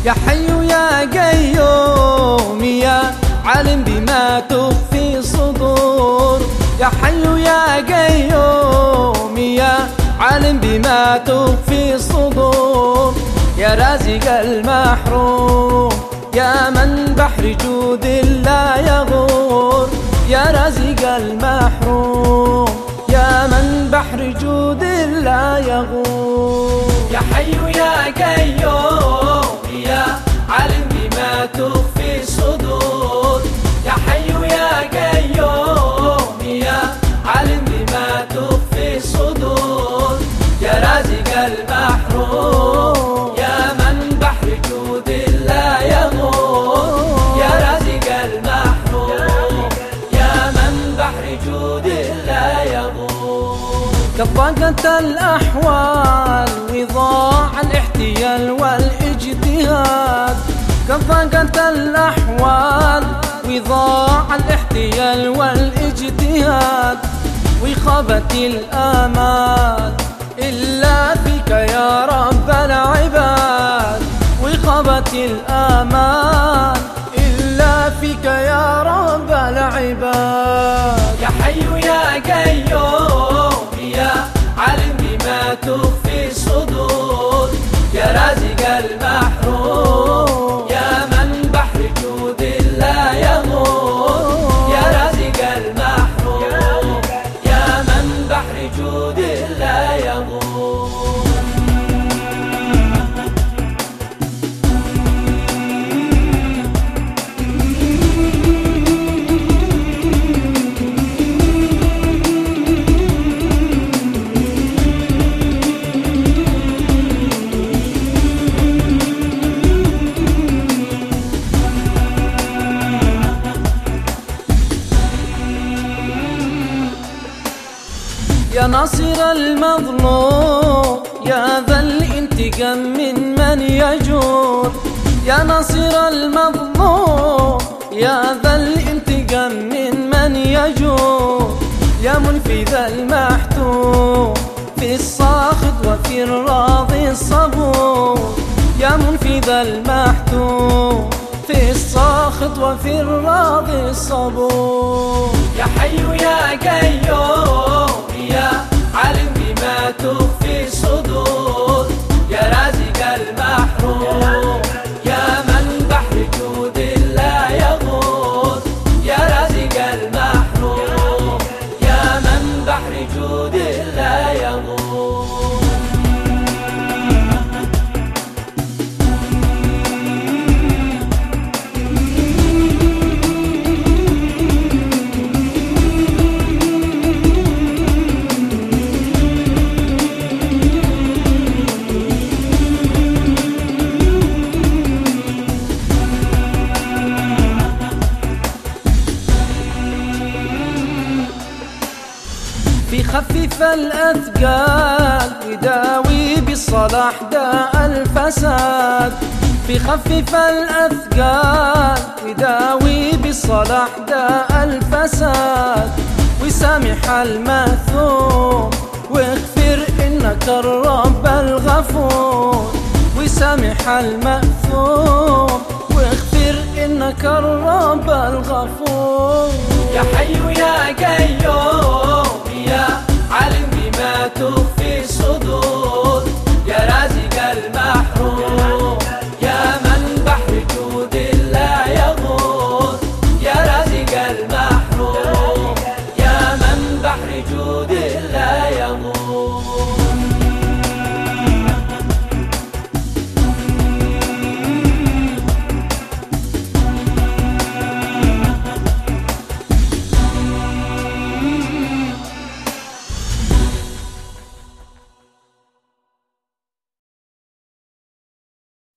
يا حي يا قيوم يا عالم بما تخفي صدور. يا حي يا قيوم يا عالم بما تخفي صدور. يا رازق المحروم يا من بحر جود لا يغور. يا رازق المحروم يا من بحر جود لا يغور. يا حي يا قيوم يا عالم بما تخفي صدور. يا حي يا قيوم يا عالم بما تخفي صدور. يا رازق المحروم يا من بحر جود لا يغور. يا رازق المحروم يا من بحر جود لا يغور. كضاقت الأحوال وضاع الاحتيال والاجتهاد. كضاقت الأحوال وضاع الاحتيال والاجتهاد. وخابت الآمال إلا فيك يا رب العباد. وخابت الآمال إلا فيك يا رب العباد. يا حي يا قيوم يا عالم بما تخفي صدور. يا رازق المحروم يا من بحر جود لا يغور. يا رازق المحروم يا من بحر جود لا يغور. يا ناصر المظلوم يا ذا الانتقام من يجور. يا ناصر المظلوم يا ذا الانتقام من يجور. يا منفذ المحتوم في الساخط وفي الراضي الصبور. يا منفذ المحتوم في الساخط وفي الراضي الصبور. يا حي يا قيوم يا عالم بما تخفي صدور. يا رازق المحروم يا من بحر جود لا يغور. يا رازق المحروم يا من بحر جود لا يغور. في خفف الأثقال يداوي بالصلاح داء الفساد. في خفف الأثقال يداوي بالصلاح داء الفساد. وسامح الماثوم واغفر إنك الرب الغفور. وسامح الماثوم واغفر إنك الرب الغفور. يا حي يا قيوم